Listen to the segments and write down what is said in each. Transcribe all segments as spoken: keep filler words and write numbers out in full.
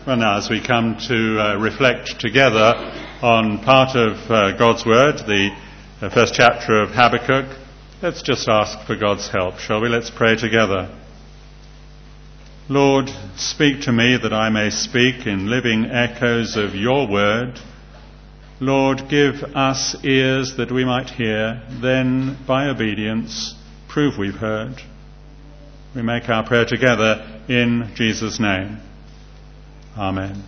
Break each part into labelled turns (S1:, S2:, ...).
S1: Well, now, as we come to uh, reflect together on part of uh, God's Word, the uh, first chapter of Habakkuk, let's just ask for God's help, shall we? Let's pray together. Lord, speak to me that I may speak in living echoes of your word. Lord, give us ears that we might hear, then, by obedience, prove we've heard. We make our prayer together in Jesus' name. Amen.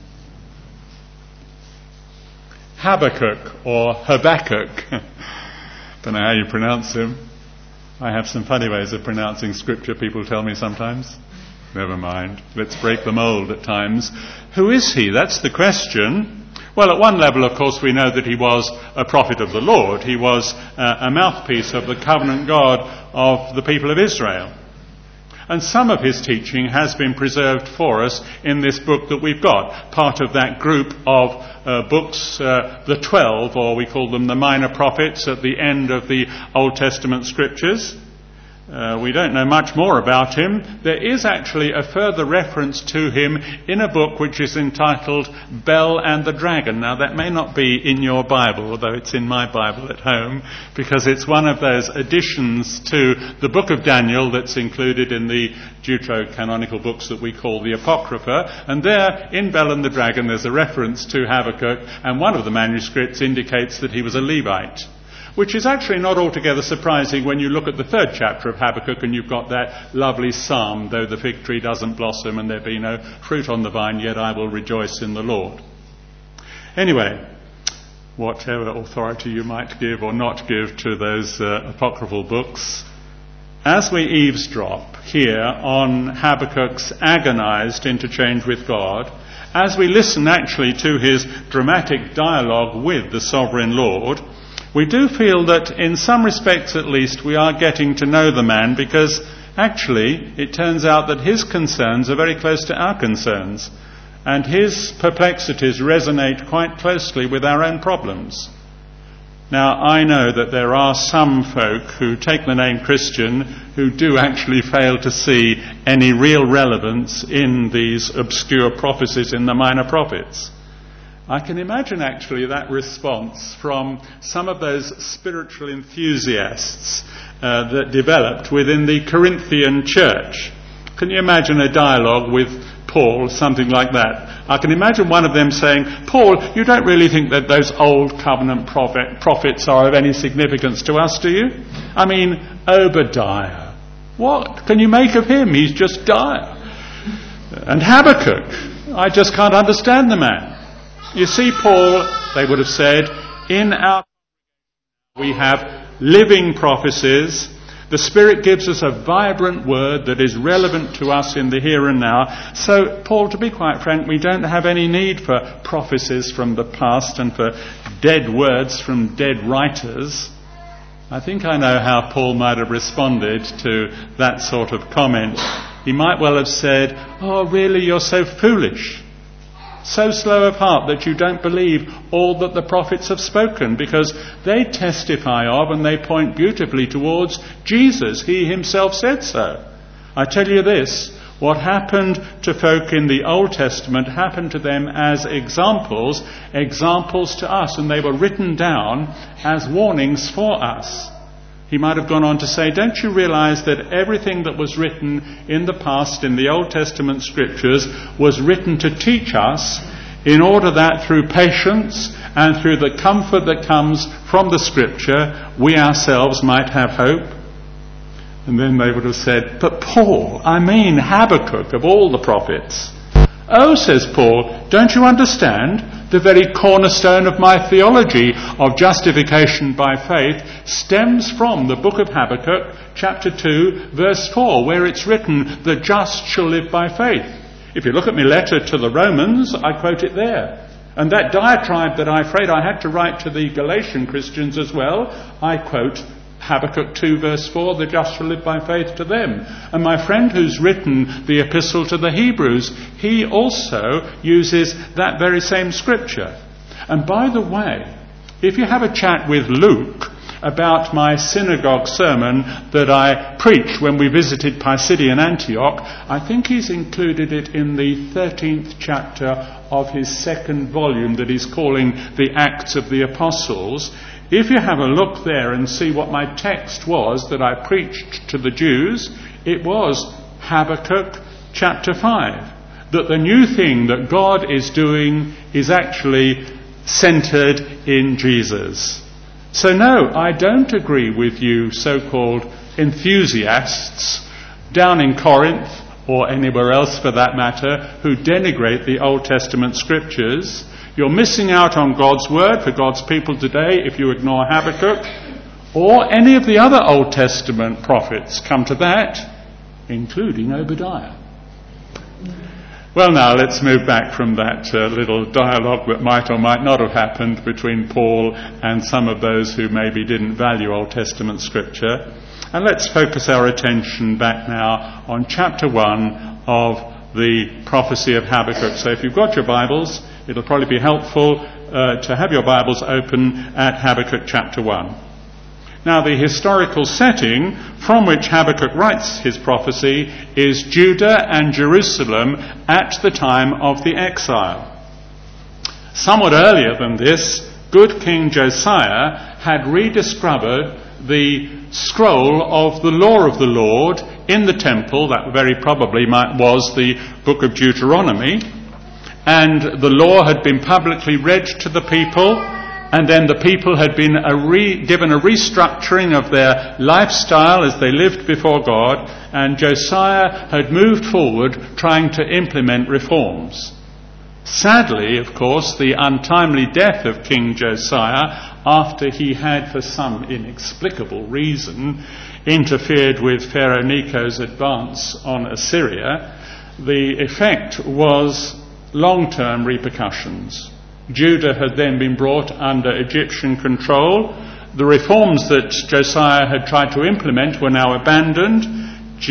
S1: Habakkuk, or Habakkuk. Don't know how you pronounce him. I have some funny ways of pronouncing scripture, people tell me sometimes. Never mind. Let's break the mould at times. Who is he? That's the question. Well, at one level, of course, we know that he was a prophet of the Lord. He was uh, a mouthpiece of the covenant God of the people of Israel. And some of his teaching has been preserved for us in this book that we've got, part of that group of uh, books, uh, the twelve, or we call them the minor prophets, at the end of the Old Testament scriptures. Uh, we don't know much more about him. There is actually a further reference to him in a book which is entitled Bel and the Dragon. Now, that may not be in your Bible, although it's in my Bible at home, because it's one of those additions to the book of Daniel that's included in the Deuterocanonical books that we call the Apocrypha. And there, in Bel and the Dragon, there's a reference to Habakkuk, and one of the manuscripts indicates that he was a Levite, which is actually not altogether surprising when you look at the third chapter of Habakkuk and you've got that lovely psalm, though the fig tree doesn't blossom and there be no fruit on the vine, yet I will rejoice in the Lord. Anyway, whatever authority you might give or not give to those uh, apocryphal books, as we eavesdrop here on Habakkuk's agonized interchange with God, as we listen actually to his dramatic dialogue with the sovereign Lord, we do feel that, in some respects at least, we are getting to know the man, because actually it turns out that his concerns are very close to our concerns, and his perplexities resonate quite closely with our own problems. Now, I know that there are some folk who take the name Christian who do actually fail to see any real relevance in these obscure prophecies in the minor prophets. I can imagine actually that response from some of those spiritual enthusiasts uh, that developed within the Corinthian church. Can you imagine a dialogue with Paul, something like that? I can imagine one of them saying, Paul, you don't really think that those old covenant prophet, prophets are of any significance to us, do you? I mean, Obadiah. What can you make of him? He's just dire. And Habakkuk, I just can't understand the man. You see, Paul, they would have said, in our we have living prophecies. The Spirit gives us a vibrant word that is relevant to us in the here and now. So, Paul, to be quite frank, we don't have any need for prophecies from the past and for dead words from dead writers. I think I know how Paul might have responded to that sort of comment. He might well have said, oh, really, you're so foolish, so slow of heart that you don't believe all that the prophets have spoken, because they testify of and they point beautifully towards Jesus. He himself said so. I tell you this, what happened to folk in the Old Testament happened to them as examples, examples to us, and they were written down as warnings for us. He might have gone on to say, don't you realize that everything that was written in the past in the Old Testament scriptures was written to teach us, in order that through patience and through the comfort that comes from the scripture, we ourselves might have hope? And then they would have said, but Paul, I mean Habakkuk of all the prophets. Oh, says Paul, don't you understand? The very cornerstone of my theology of justification by faith stems from the book of Habakkuk, chapter two, verse four, where it's written, the just shall live by faith. If you look at my letter to the Romans, I quote it there. And that diatribe that I'm afraid I had to write to the Galatian Christians as well, I quote Habakkuk two verse four, the just shall live by faith to them. And my friend who's written the epistle to the Hebrews, he also uses that very same scripture. And by the way, if you have a chat with Luke, about my synagogue sermon that I preached when we visited Pisidian Antioch. I think he's included it in the thirteenth chapter of his second volume that he's calling the Acts of the Apostles. If you have a look there and see what my text was that I preached to the Jews, it was Habakkuk chapter five. That the new thing that God is doing is actually centred in Jesus. So no, I don't agree with you so-called enthusiasts down in Corinth, or anywhere else for that matter, who denigrate the Old Testament scriptures. You're missing out on God's word for God's people today if you ignore Habakkuk, or any of the other Old Testament prophets, come to that, including Obadiah. Well, now let's move back from that uh, little dialogue that might or might not have happened between Paul and some of those who maybe didn't value Old Testament scripture. And let's focus our attention back now on chapter one of the prophecy of Habakkuk. So if you've got your Bibles, it'll probably be helpful uh, to have your Bibles open at Habakkuk chapter one. Now, the historical setting from which Habakkuk writes his prophecy is Judah and Jerusalem at the time of the exile. Somewhat earlier than this, good King Josiah had rediscovered the scroll of the law of the Lord in the temple. That very probably might, was the book of Deuteronomy. And the law had been publicly read to the people. And then the people had been a re- given a restructuring of their lifestyle as they lived before God, and Josiah had moved forward trying to implement reforms. Sadly, of course, the untimely death of King Josiah, after he had, for some inexplicable reason, interfered with Pharaoh Necho's advance on Assyria, the effect was long-term repercussions. Judah had then been brought under Egyptian control. The reforms that Josiah had tried to implement were now abandoned.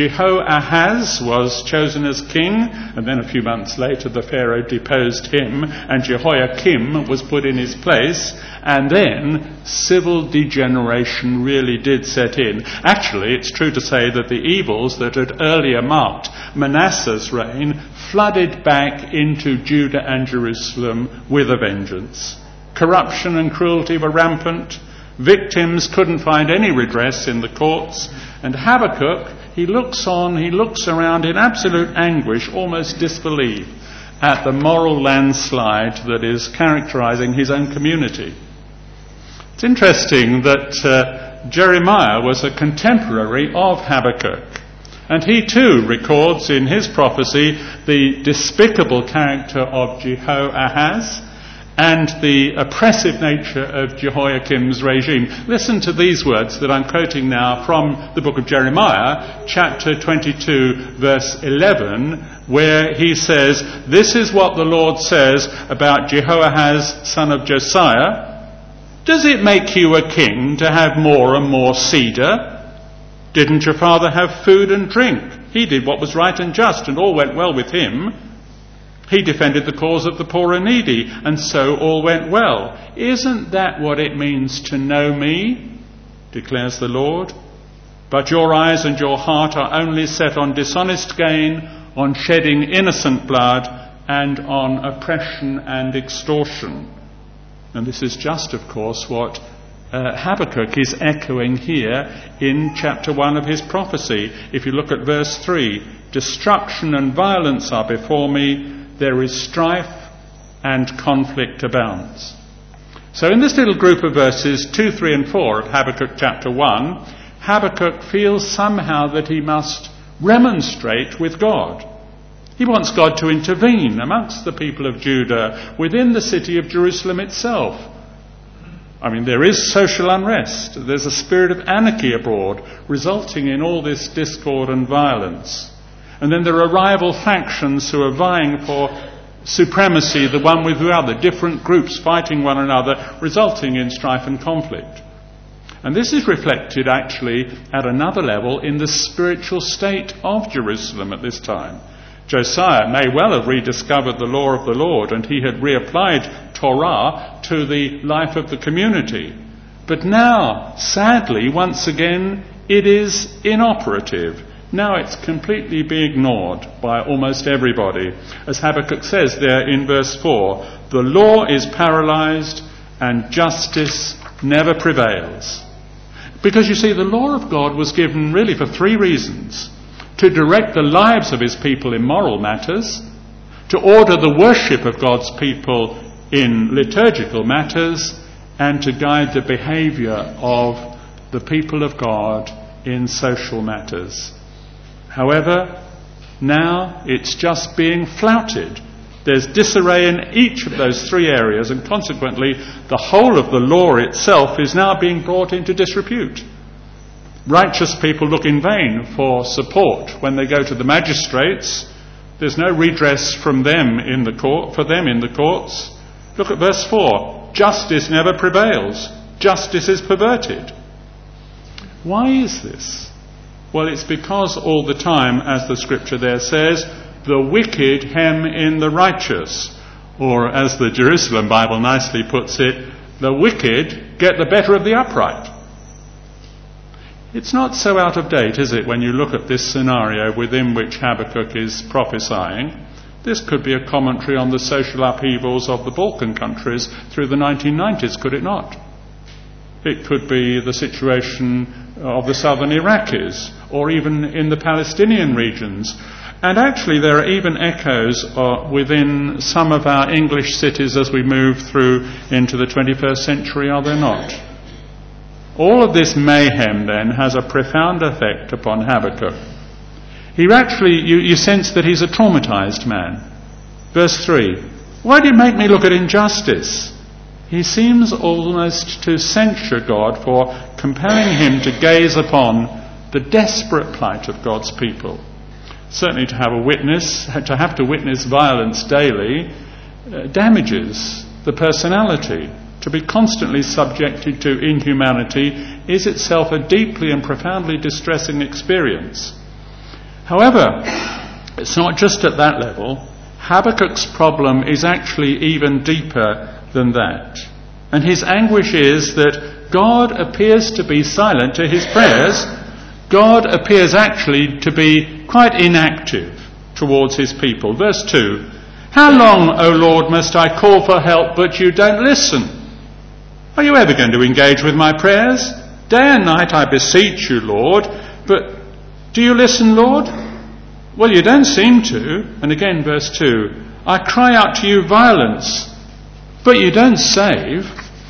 S1: Jehoahaz was chosen as king, and then a few months later the Pharaoh deposed him, and Jehoiakim was put in his place, and then civil degeneration really did set in. Actually, it's true to say that the evils that had earlier marked Manasseh's reign flooded back into Judah and Jerusalem with a vengeance. Corruption and cruelty were rampant. Victims couldn't find any redress in the courts. And Habakkuk, he looks on, he looks around in absolute anguish, almost disbelief, at the moral landslide that is characterizing his own community. It's interesting that uh, Jeremiah was a contemporary of Habakkuk. And he too records in his prophecy the despicable character of Jehoahaz and the oppressive nature of Jehoiakim's regime. Listen to these words that I'm quoting now from the book of Jeremiah, chapter twenty-two, verse eleven, where he says, "This is what the Lord says about Jehoahaz, son of Josiah. Does it make you a king to have more and more cedar? Didn't your father have food and drink? He did what was right and just, and all went well with him. He defended the cause of the poor and needy, and so all went well. Isn't that what it means to know me? Declares the Lord. But your eyes and your heart are only set on dishonest gain, on shedding innocent blood, and on oppression and extortion." And this is just, of course, what Uh, Habakkuk is echoing here in chapter one of his prophecy. If you look at verse three, "Destruction and violence are before me, there is strife and conflict abounds." So in this little group of verses two, three and four of Habakkuk chapter one, Habakkuk feels somehow that he must remonstrate with God. He wants God to intervene amongst the people of Judah, within the city of Jerusalem itself. I mean, there is social unrest. There's a spirit of anarchy abroad, resulting in all this discord and violence. And then there are rival factions who are vying for supremacy, the one with the other, different groups fighting one another, resulting in strife and conflict. And this is reflected actually at another level in the spiritual state of Jerusalem at this time. Josiah may well have rediscovered the law of the Lord, and he had reapplied Torah to the life of the community. But now, sadly, once again, it is inoperative. Now it's completely being ignored by almost everybody. As Habakkuk says there in verse four, the law is paralyzed and justice never prevails. Because you see, the law of God was given really for three reasons. To direct the lives of his people in moral matters, to order the worship of God's people in liturgical matters, and to guide the behaviour of the people of God in social matters. However, now it's just being flouted. There's disarray in each of those three areas, and consequently the whole of the law itself is now being brought into disrepute. Righteous people look in vain for support when they go to the magistrates. There's no redress from them in the court, for them in the courts. Look at verse four. Justice never prevails. Justice is perverted. Why is this? Well, it's because all the time, as the scripture there says, the wicked hem in the righteous. Or, as the Jerusalem Bible nicely puts it, the wicked get the better of the upright. It's not so out of date, is it, when you look at this scenario within which Habakkuk is prophesying? This could be a commentary on the social upheavals of the Balkan countries through the nineteen nineties, could it not? It could be the situation of the southern Iraqis, or even in the Palestinian regions. And actually there are even echoes uh, within some of our English cities as we move through into the twenty-first century, are there not? All of this mayhem then has a profound effect upon Habakkuk. He actually, you, you sense that he's a traumatized man. Verse three, why do you make me look at injustice? He seems almost to censure God for compelling him to gaze upon the desperate plight of God's people. Certainly to have a witness, to have to witness violence daily, uh, damages the personality. To be constantly subjected to inhumanity is itself a deeply and profoundly distressing experience. However, it's not just at that level. Habakkuk's problem is actually even deeper than that. And his anguish is that God appears to be silent to his prayers. God appears actually to be quite inactive towards his people. Verse two, how long, O Lord, must I call for help, but you don't listen? Are you ever going to engage with my prayers? Day and night I beseech you, Lord, but do you listen, Lord? Well, you don't seem to. And again, verse two, I cry out to you violence, but you don't save.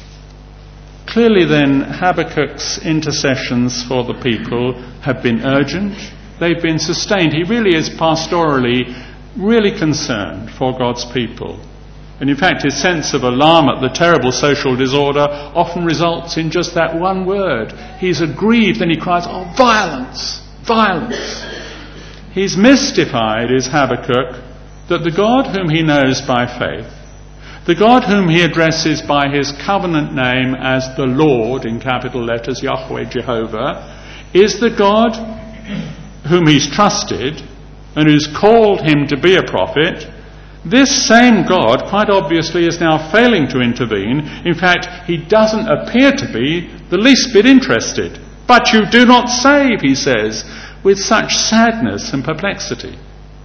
S1: Clearly then, Habakkuk's intercessions for the people have been urgent. They've been sustained. He really is pastorally really concerned for God's people. And in fact, his sense of alarm at the terrible social disorder often results in just that one word. He's aggrieved and he cries, oh, violence, violence. He's mystified, is Habakkuk, that the God whom he knows by faith, the God whom he addresses by his covenant name as the Lord, in capital letters, Yahweh, Jehovah, is the God whom he's trusted and who's called him to be a prophet. This same God, quite obviously, is now failing to intervene. In fact, he doesn't appear to be the least bit interested. But you do not save, he says, with such sadness and perplexity.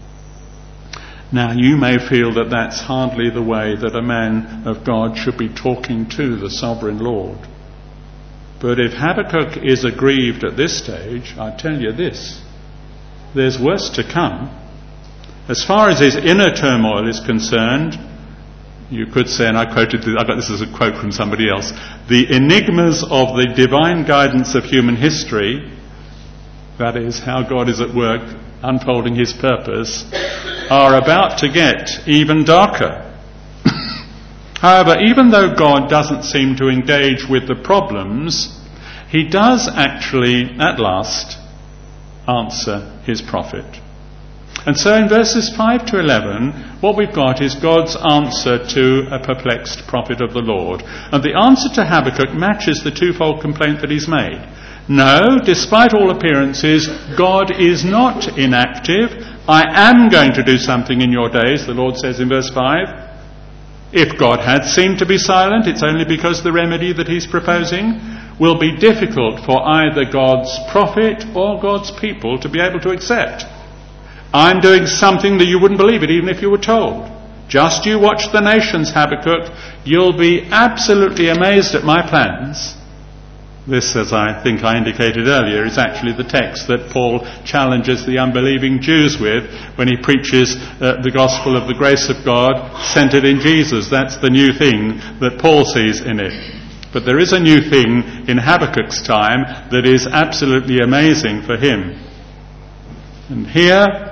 S1: Now, you may feel that that's hardly the way that a man of God should be talking to the sovereign Lord. But if Habakkuk is aggrieved at this stage, I tell you this, there's worse to come. As far as his inner turmoil is concerned, you could say, and I quoted, I got this as a quote from somebody else, the enigmas of the divine guidance of human history, that is, how God is at work unfolding his purpose, are about to get even darker. However, even though God doesn't seem to engage with the problems, he does actually, at last, answer his prophet. And so in verses five to eleven, what we've got is God's answer to a perplexed prophet of the Lord. And the answer to Habakkuk matches the twofold complaint that he's made. No, despite all appearances, God is not inactive. I am going to do something in your days, the Lord says in verse five. If God had seemed to be silent, it's only because the remedy that he's proposing. will be difficult for either God's prophet or God's people to be able to accept. I'm doing something that you wouldn't believe it even if you were told. Just you watch the nations, Habakkuk. You'll be absolutely amazed at my plans. This, as I think I indicated earlier, is actually the text that Paul challenges the unbelieving Jews with when he preaches uh, the gospel of the grace of God centered in Jesus. That's the new thing that Paul sees in it. But there is a new thing in Habakkuk's time that is absolutely amazing for him. And here,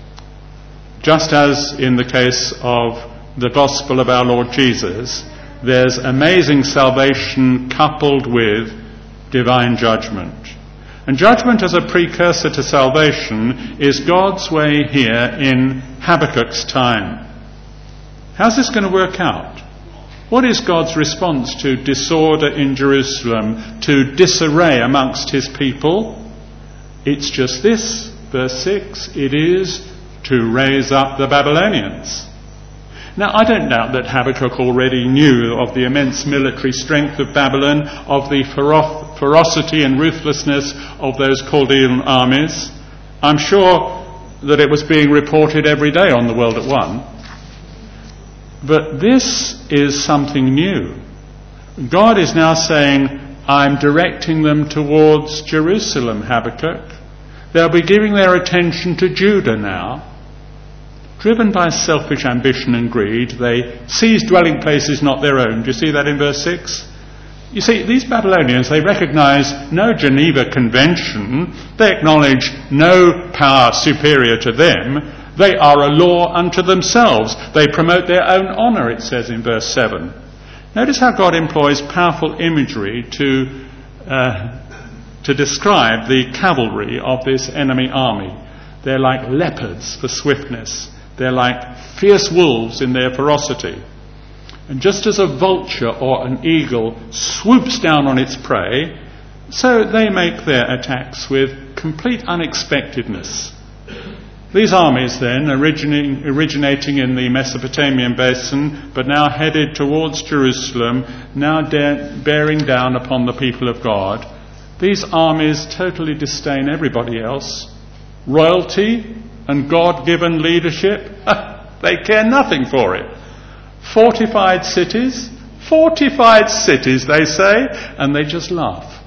S1: just as in the case of the gospel of our Lord Jesus, there's amazing salvation coupled with divine judgment. And judgment as a precursor to salvation is God's way here in Habakkuk's time. How's this going to work out? What is God's response to disorder in Jerusalem, to disarray amongst his people? It's just this, verse six, it is to raise up the Babylonians. Now, I don't doubt that Habakkuk already knew of the immense military strength of Babylon, of the fero- ferocity and ruthlessness of those Chaldean armies. I'm sure that it was being reported every day on the World at One. But this is something new. God is now saying, I'm directing them towards Jerusalem, Habakkuk. They'll be giving their attention to Judah now. Driven by selfish ambition and greed, they seize dwelling places not their own. Do you see that in verse six? You see, these Babylonians, they recognize no Geneva Convention. They acknowledge no power superior to them. They are a law unto themselves. They promote their own honor, it says in verse seven. Notice how God employs powerful imagery to, uh, to describe the cavalry of this enemy army. They're like leopards for swiftness. They're like fierce wolves in their ferocity. And just as a vulture or an eagle swoops down on its prey, so they make their attacks with complete unexpectedness. These armies then, originating, originating in the Mesopotamian basin, but now headed towards Jerusalem, now de- bearing down upon the people of God, these armies totally disdain everybody else. Royalty and God-given leadership, they care nothing for it. Fortified cities, fortified cities, they say, and they just laugh.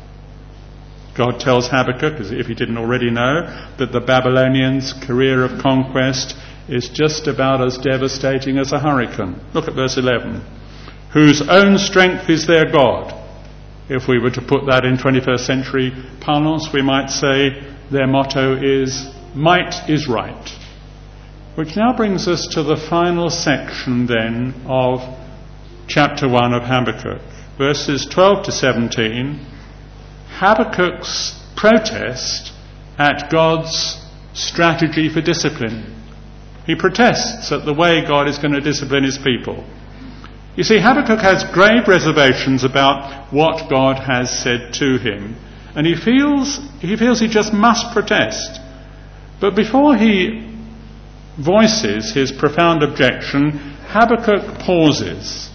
S1: God tells Habakkuk, as if he didn't already know, that the Babylonians' career of conquest is just about as devastating as a hurricane. Look at verse eleven. Whose own strength is their God. If we were to put that in twenty-first century parlance, we might say their motto is, might is right. Which now brings us to the final section then of chapter one of Habakkuk. Verses twelve to seventeen, Habakkuk's protest at God's strategy for discipline. He protests at the way God is going to discipline his people. You see, Habakkuk has grave reservations about what God has said to him, and he feels he feels he just must protest. But before he voices his profound objection, Habakkuk pauses.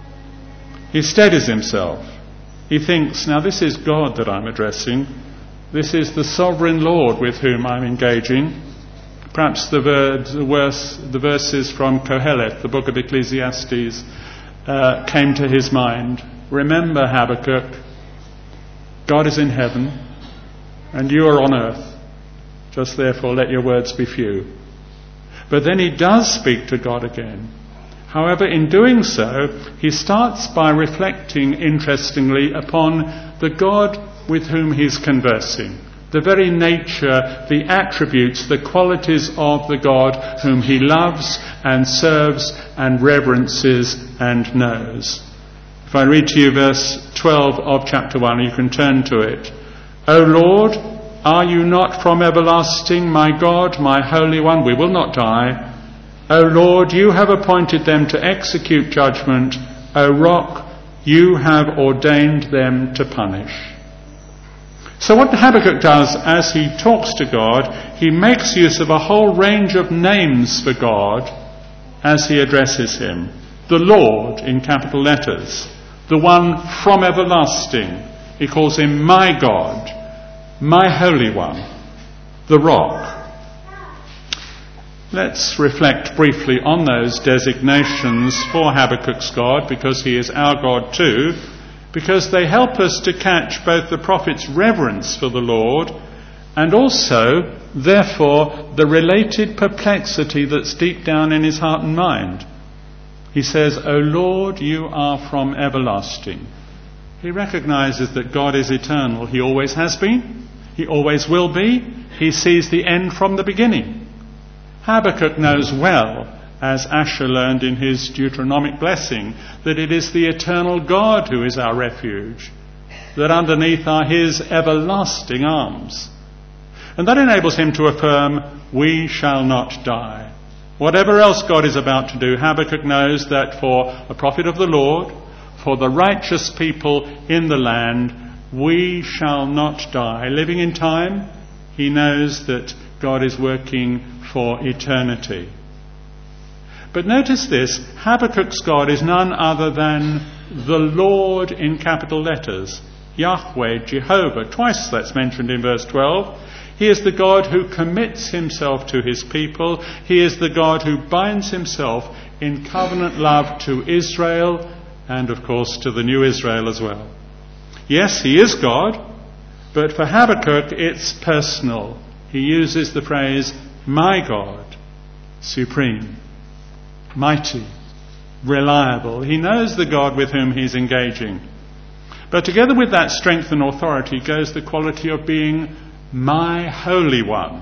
S1: He steadies himself. He thinks, now this is God that I'm addressing. This is the sovereign Lord with whom I'm engaging. Perhaps the, ver- the, verse, the verses from Kohelet, the book of Ecclesiastes, uh, came to his mind. Remember, Habakkuk, God is in heaven and you are on earth. Just therefore let your words be few. But then he does speak to God again. However, in doing so, he starts by reflecting, interestingly, upon the God with whom he's conversing. The very nature, the attributes, the qualities of the God whom he loves and serves and reverences and knows. If I read to you verse twelve of chapter one, you can turn to it. O Lord, are you not from everlasting, my God, my Holy One? We will not die. O Lord, you have appointed them to execute judgment. O Rock, you have ordained them to punish. So what Habakkuk does as he talks to God, he makes use of a whole range of names for God as he addresses him. The Lord in capital letters, the one from everlasting, He calls him my God, my Holy One, the Rock. Let's reflect briefly on those designations for Habakkuk's God, because he is our God too, because they help us to catch both the prophet's reverence for the Lord and also, therefore, the related perplexity that's deep down in his heart and mind. He says, O Lord, you are from everlasting. He recognizes that God is eternal. He always has been. He always will be. He sees the end from the beginning. Habakkuk knows well, as Asher learned in his Deuteronomic blessing, that it is the eternal God who is our refuge, that underneath are his everlasting arms. And that enables him to affirm, we shall not die. Whatever else God is about to do, Habakkuk knows that for a prophet of the Lord, for the righteous people in the land, we shall not die. Living in time, he knows that God is working for eternity. But notice this, Habakkuk's God is none other than the Lord in capital letters. Yahweh, Jehovah, twice that's mentioned in verse twelve. He is the God who commits himself to his people. He is the God who binds himself in covenant love to Israel and, of course, to the new Israel as well. Yes, he is God, but for Habakkuk it's personal. He uses the phrase, my God, supreme, mighty, reliable. He knows the God with whom he's engaging. But together with that strength and authority goes the quality of being my Holy One.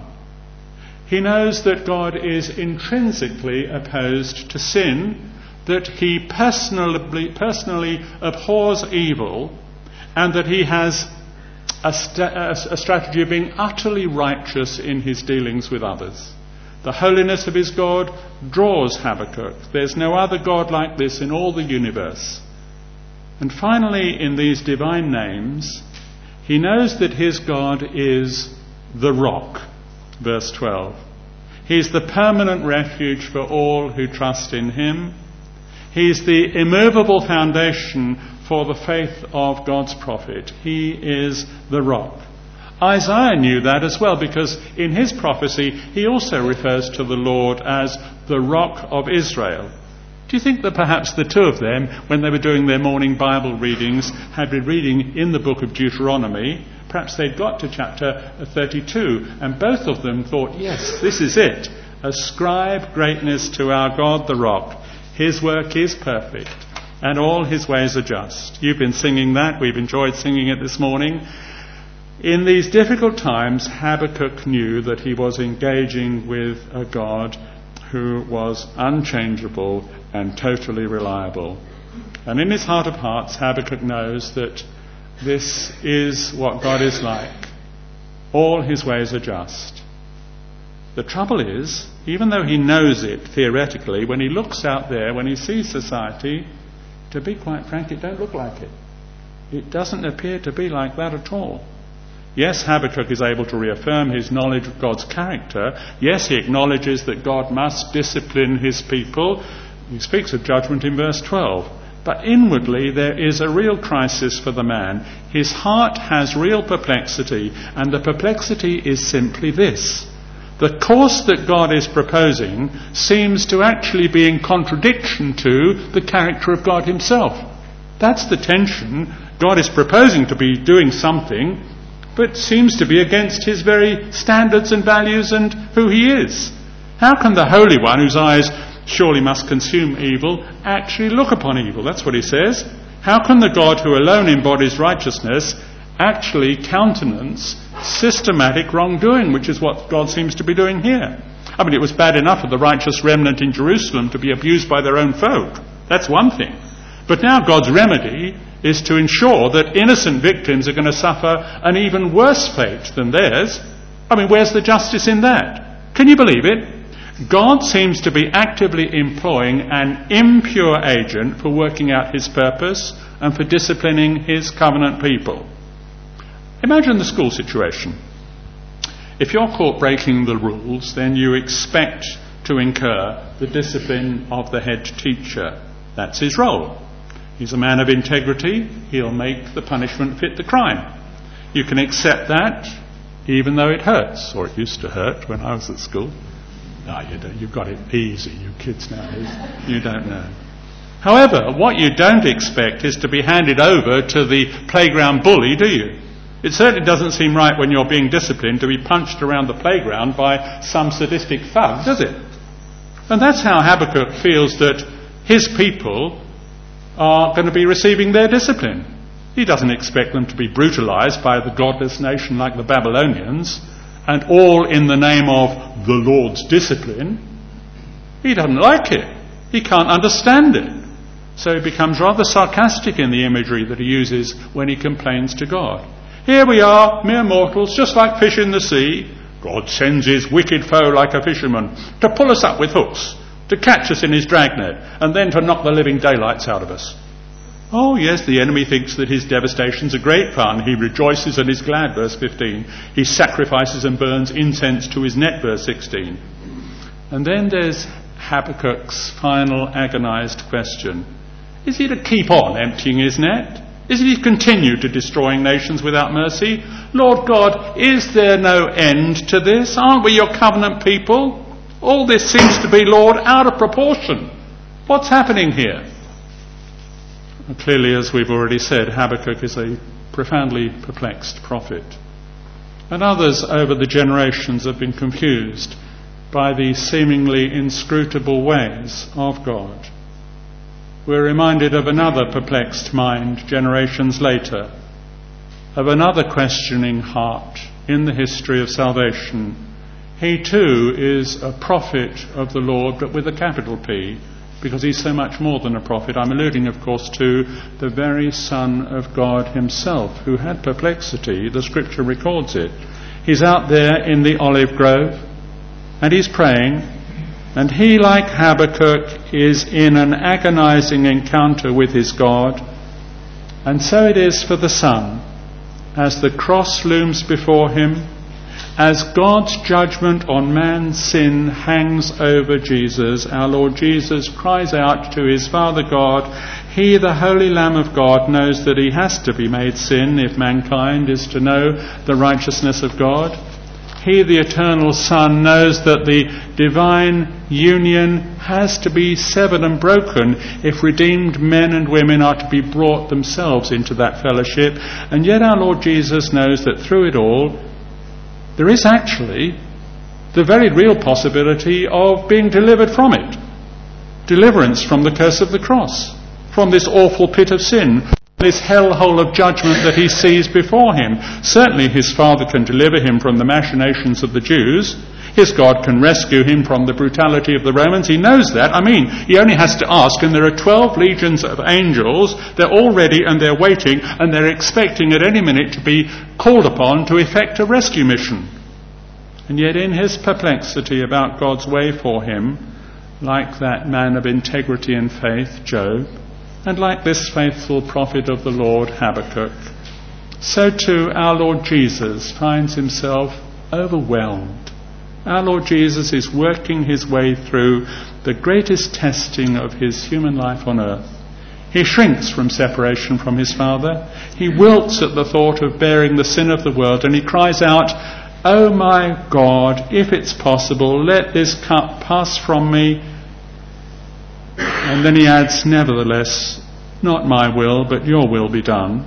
S1: He knows that God is intrinsically opposed to sin, that he personally, personally abhors evil, and that he has a, st- a strategy of being utterly righteous in his dealings with others. The holiness of his God draws Habakkuk. There's no other God like this in all the universe. And finally, in these divine names, he knows that his God is the Rock, verse twelve. He's the permanent refuge for all who trust in him. He's the immovable foundation for the faith of God's prophet. He is the Rock. Isaiah knew that as well, because in his prophecy he also refers to the Lord as the Rock of Israel. Do you think that perhaps the two of them, when they were doing their morning Bible readings, had been reading in the book of Deuteronomy? Perhaps they'd got to chapter thirty-two, and both of them thought, yes, this is it. Ascribe greatness to our God, the Rock. His work is perfect, and all his ways are just. You've been singing that. We've enjoyed singing it this morning. In these difficult times, Habakkuk knew that he was engaging with a God who was unchangeable and totally reliable. And in his heart of hearts, Habakkuk knows that this is what God is like. All his ways are just. The trouble is, even though he knows it theoretically, when he looks out there, when he sees society, to be quite frank, it don't look like it. It doesn't appear to be like that at all. Yes, Habakkuk is able to reaffirm his knowledge of God's character. Yes, he acknowledges that God must discipline his people. He speaks of judgment in verse twelve. But inwardly there is a real crisis for the man. His heart has real perplexity, and the perplexity is simply this. The course that God is proposing seems to actually be in contradiction to the character of God himself. That's the tension. God is proposing to be doing something, but seems to be against his very standards and values and who he is. How can the Holy One, whose eyes surely must consume evil, actually look upon evil? That's what he says. How can the God who alone embodies righteousness actually countenance systematic wrongdoing, which is what God seems to be doing here? I mean, it was bad enough for the righteous remnant in Jerusalem to be abused by their own folk. That's one thing. But now God's remedy is to ensure that innocent victims are going to suffer an even worse fate than theirs. I mean, where's the justice in that? Can you believe it? God seems to be actively employing an impure agent for working out his purpose and for disciplining his covenant people. Imagine the school situation. If you're caught breaking the rules, then you expect to incur the discipline of the head teacher. That's his role. He's a man of integrity. He'll make the punishment fit the crime. You can accept that, even though it hurts, or it used to hurt when I was at school. No, you don't. You've got it easy, you kids nowadays. You don't know. However, what you don't expect is to be handed over to the playground bully, do you? It certainly doesn't seem right when you're being disciplined to be punched around the playground by some sadistic thug, does it? And that's how Habakkuk feels that his people are going to be receiving their discipline. He doesn't expect them to be brutalized by the godless nation like the Babylonians, and all in the name of the Lord's discipline. He doesn't like it. He can't understand it. So he becomes rather sarcastic in the imagery that he uses when he complains to God. Here we are, mere mortals, just like fish in the sea. God sends his wicked foe like a fisherman to pull us up with hooks, to catch us in his dragnet, and then to knock the living daylights out of us. Oh yes, the enemy thinks that his devastation's a great fun. He rejoices and is glad, verse fifteen. He sacrifices and burns incense to his net, verse sixteen. And then there's Habakkuk's final agonized question. Is he to keep on emptying his net? Is he to continue to destroying nations without mercy? Lord God, is there no end to this? Aren't we your covenant people? All this seems to be, Lord, out of proportion. What's happening here? And clearly, as we've already said, Habakkuk is a profoundly perplexed prophet. And others over the generations have been confused by the seemingly inscrutable ways of God. We're reminded of another perplexed mind generations later, of another questioning heart in the history of salvation. He too is a prophet of the Lord, but with a capital P, because he's so much more than a prophet. I'm alluding, of course, to the very Son of God himself, who had perplexity. The scripture records it. He's out there in the olive grove, and he's praying, and he, like Habakkuk, is in an agonizing encounter with his God. And so it is for the Son, as the cross looms before him, as God's judgment on man's sin hangs over Jesus. Our Lord Jesus cries out to his Father God. He, the Holy Lamb of God, knows that he has to be made sin if mankind is to know the righteousness of God. He, the eternal Son, knows that the divine union has to be severed and broken if redeemed men and women are to be brought themselves into that fellowship. And yet our Lord Jesus knows that through it all, there is actually the very real possibility of being delivered from it. Deliverance from the curse of the cross, from this awful pit of sin, this hellhole of judgment that he sees before him. Certainly his Father can deliver him from the machinations of the Jews. His God can rescue him from the brutality of the Romans. He knows that. I mean, he only has to ask, and there are twelve legions of angels. They're all ready and they're waiting, and they're expecting at any minute to be called upon to effect a rescue mission. And yet in his perplexity about God's way for him, like that man of integrity and faith, Job, and like this faithful prophet of the Lord, Habakkuk, so too our Lord Jesus finds himself overwhelmed. Our Lord Jesus is working his way through the greatest testing of his human life on earth. He shrinks from separation from his Father. He wilts at the thought of bearing the sin of the world, and he cries out, "Oh my God, if it's possible, let this cup pass from me." And then he adds, "Nevertheless, not my will, but your will be done."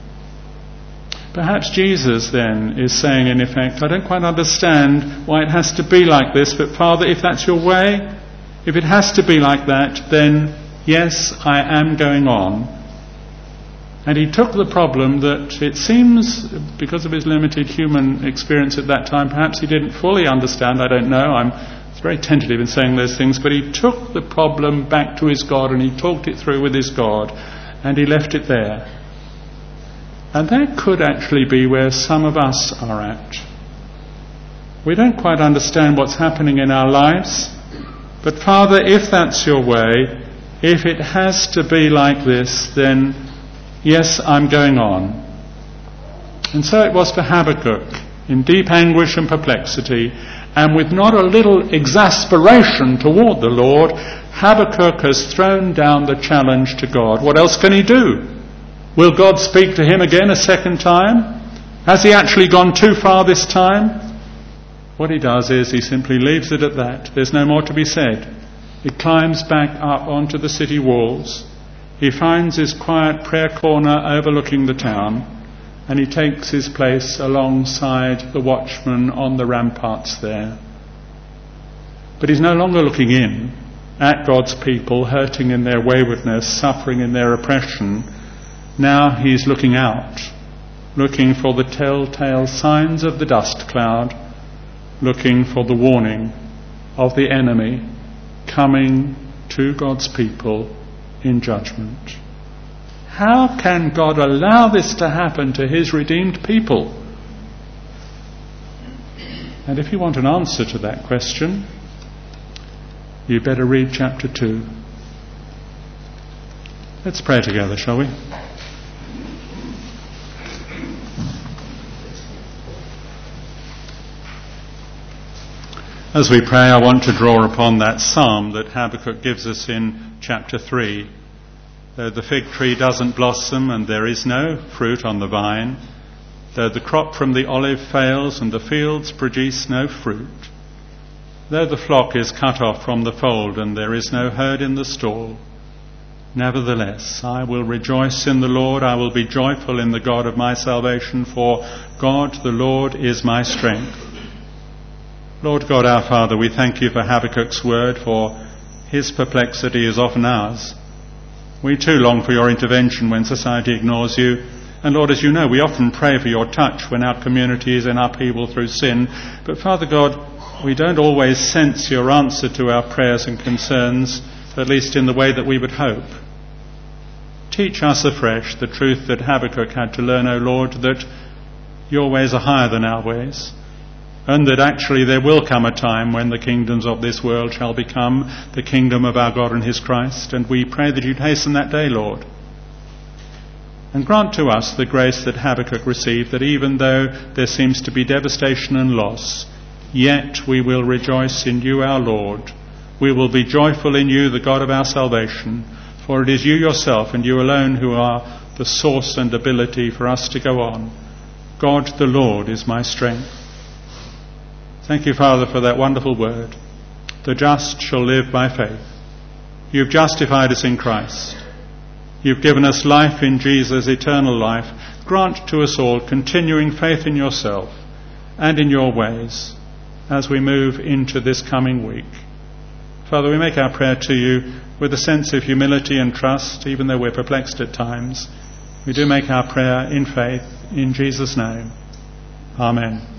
S1: Perhaps Jesus then is saying in effect, I don't quite understand why it has to be like this, but Father, if that's your way, if it has to be like that, then yes, I am going on. And he took the problem that it seems, because of his limited human experience at that time, perhaps he didn't fully understand, I don't know, I'm very tentative in saying those things, but he took the problem back to his God and he talked it through with his God and he left it there. And that could actually be where some of us are at. We don't quite understand what's happening in our lives, but Father, if that's your way, if it has to be like this, then yes, I'm going on. And so it was for Habakkuk, in deep anguish and perplexity, And with not a little exasperation toward the Lord, Habakkuk has thrown down the challenge to God. What else can he do? Will God speak to him again a second time? Has he actually gone too far this time? What he does is he simply leaves it at that. There's no more to be said. He climbs back up onto the city walls. He finds his quiet prayer corner overlooking the town, and he takes his place alongside the watchman on the ramparts there. But he's no longer looking in at God's people, hurting in their waywardness, suffering in their oppression. Now he's looking out, looking for the telltale signs of the dust cloud, looking for the warning of the enemy coming to God's people in judgment. How can God allow this to happen to his redeemed people? And if you want an answer to that question, you better read chapter two. Let's pray together, shall we? As we pray, I want to draw upon that psalm that Habakkuk gives us in chapter three. Though the fig tree doesn't blossom and there is no fruit on the vine, though the crop from the olive fails and the fields produce no fruit, though the flock is cut off from the fold and there is no herd in the stall, nevertheless I will rejoice in the Lord, I will be joyful in the God of my salvation, for God the Lord is my strength. Lord God our Father, we thank you for Habakkuk's word, for his perplexity is often ours. We too long for your intervention when society ignores you. And Lord, as you know, we often pray for your touch when our community is in upheaval through sin. But Father God, we don't always sense your answer to our prayers and concerns, at least in the way that we would hope. Teach us afresh the truth that Habakkuk had to learn, O Lord, that your ways are higher than our ways, and that actually there will come a time when the kingdoms of this world shall become the kingdom of our God and his Christ. And we pray that you'd hasten that day, Lord. And grant to us the grace that Habakkuk received, that even though there seems to be devastation and loss, yet we will rejoice in you, our Lord. We will be joyful in you, the God of our salvation, for it is you yourself and you alone who are the source and ability for us to go on. God the Lord is my strength. Thank you, Father, for that wonderful word. The just shall live by faith. You've justified us in Christ. You've given us life in Jesus, eternal life. Grant to us all continuing faith in yourself and in your ways as we move into this coming week. Father, we make our prayer to you with a sense of humility and trust, even though we're perplexed at times. We do make our prayer in faith, in Jesus' name. Amen.